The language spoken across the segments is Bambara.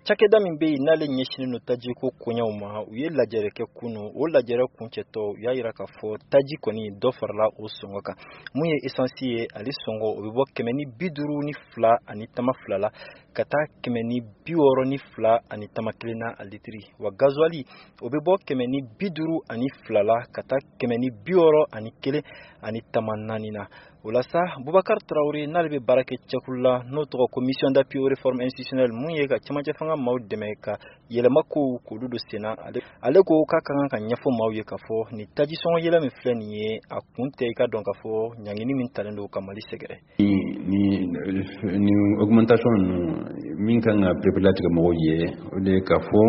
Cakɛda min bɛ yen n'ale ɲɛsinnen no taji ko koɲɛw ma u ye lajɛrɛ kɛ kunu o lajɛrɛ kuncɛtɔ u y'a yira k'a fɔ taji kɔni dɔ farala o sɔngɔ kan mun ye essence ye ale sɔngɔ o bɛ bɔ 152 ani tama fila la ka taa 162 ani tama kelen na a litiri wa gasoil o bɛ bɔ 152 ani fila la ka taa 160 ani kelen ani tama naani na o la sa Boubacar Traoré n'ale bɛ baara kɛ cɛkulu la n'o tɔgɔ ko mission d'appui aux réformes institutionnelles mun ye ka cɛmancɛ fanga maaw dɛmɛ ka yɛlɛma kow k'olu don sen na ale ko k'a ka kan ka ɲɛfɔ maaw ye k'a fɔ ni taji sɔngɔ yɛlɛ min filɛ nin ye a kun tɛ i ka dɔn k'a fɔ ɲangini min talen don ka Mali sɛgɛrɛ. Ni augmentation min kan ka préparateur mɔgɔw ye o de k'a fɔ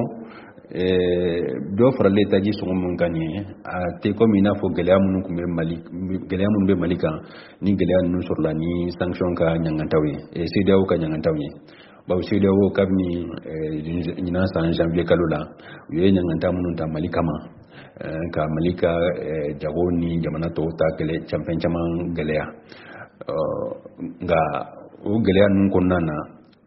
dɔ faralen taji sɔngɔ min kan ye a tɛ comme i n'a fɔ gɛlɛya minnu bɛ Mali kan ni gɛlɛya ninnu sɔrɔla ni sanction ka ɲangantaw ye CEDEAO ka ɲangantaw ye bawo CEDEAO kabini ɲinan san janvier kalo la u ye ɲanganta minnu ta Mali kama ka Mali ka jago ni jamana tɔw ta fɛn caman gɛlɛya nka o gɛlɛya ninnu kɔnɔna na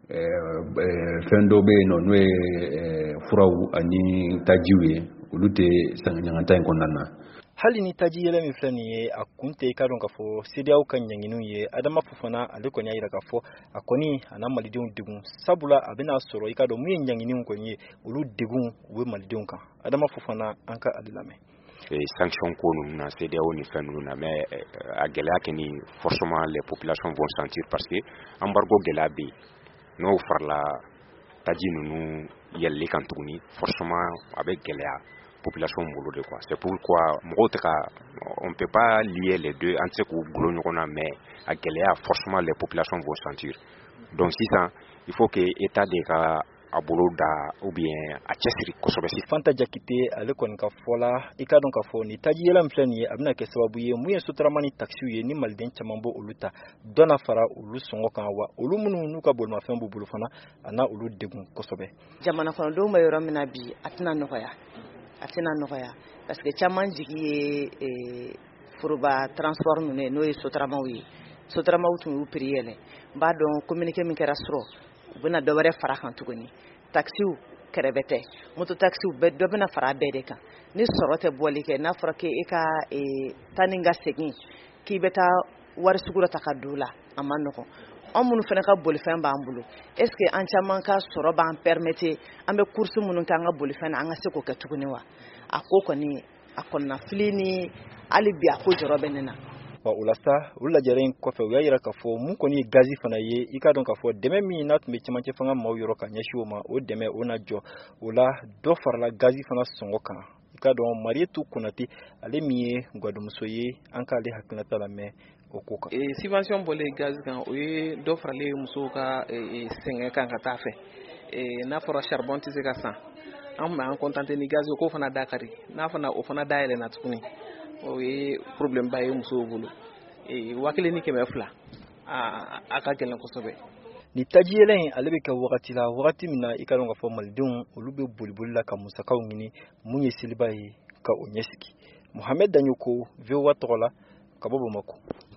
fɛn dɔ bɛ yen nɔ n'o ye furaw ani tajiw ye olu tɛ ɲanganta in kɔnɔna na. Hali ni taji yɛlɛ min filɛ nin ye a kun tɛ i ka dɔn k'a fɔ CEDEAO ka ɲanginiw ye Adama Fofana ale kɔni y'a yira k'a fɔ a kɔni a na malidenw degun sabula a bɛna sɔrɔ i ka dɔn mun ye ɲanginiw kɔni ye olu degun u bɛ malidenw kan Adama Fofana an ka ale lamɛn. Sanction ko ninnu na CEDEAO ni fɛn ninnu na mais a gɛlɛya kɔni forcément les populations vont sentir parce que embargo gɛlɛya bɛ yen n'o farala taji ninnu yɛlɛli kan tuguni forcément a bɛ gɛlɛya population bolo de quoi c'est pourquoi mɔgɔw tɛ ka on peut pas lier les deux an tɛ se k'u gulo ɲɔgɔn na mais a gɛlɛya forcément les populations vont sentir donc sisan il faut que état de ka a bolo da ou bien a cɛsiri kosɛbɛ. Fanta Jakite ale kɔni ka fɔ la i ka dɔn k'a fɔ ni taji yɛlɛ min filɛ nin ye a bɛna kɛ sababu ye mun ye sotarama ni taxes ye ni maliden caman bɔ olu ta dɔ na fara olu sɔngɔ kan wa olu minnu n'u ka bolimafɛn b'u bolo fana a na olu degun kosɛbɛ. Jamana kɔnɔdenw bɛ yɔrɔ min na bi a tɛna nɔgɔya parce que caman jigi ye foroba transport ninnu ye n'o ye sotaramaw ye sotaramaw tun y'u prix yɛlɛ n b'a dɔn communiqué min kɛra sɔrɔ u bɛna dɔ wɛrɛ fara kan tuguni taxiw kɛrɛbɛ tɛ moto taxiw bɛɛ dɔ bɛna fara bɛɛ de kan ni sɔrɔ tɛ bɔli kɛ n'a fɔra k'e ka taa ni ka segin k'i bɛ taa wari sugu dɔ ta ka don la a ma nɔgɔn an minnu fana ka bolifɛn b'an bolo est ce que an caman ka sɔrɔ b'an permettre an bɛ course minnu kɛ an ka bolifɛn na an ka se k'o kɛ tuguni wa a ko kɔni a kɔnɔna fili ni hali bi a ko jɔrɔ bɛ ne na. Wa o la sa o lajɛrɛ in kɔfɛ u y'a yira k'a fɔ mun kɔni ye gazi fana ye i ka dɔn k'a fɔ dɛmɛ min n'a tun bɛ cɛmancɛ fanga maaw yɔrɔ ka ɲɛsin o ma o dɛmɛ o na jɔ o la dɔ farala gazi fana sɔngɔ kan i ka dɔn Marietou Konate ale min ye gwadumuso ye an k'ale hakilinata lamɛn o ko kan. Subvention bɔlen gazi kan o ye dɔ faralen musow ka sɛgɛn kan ka taa fɛ n'a fɔra charbon tɛ se ka san an tun b'an contenté ni gazi ko fana da kari n'a fana o fana dayɛlɛ na tuguni o ye problème ba ye musow bolo 1,200 a ka gɛlɛn kosɛbɛ. Ni taji yɛlɛ in ale bɛ kɛ wagati min na i ka dɔn k'a fɔ malidenw olu bɛ boli la ka musakaw ɲini mun ye seliba ye ka o ɲɛsigi Mohamed Danyoko VOA tɔgɔ la ka bɔ Bamako.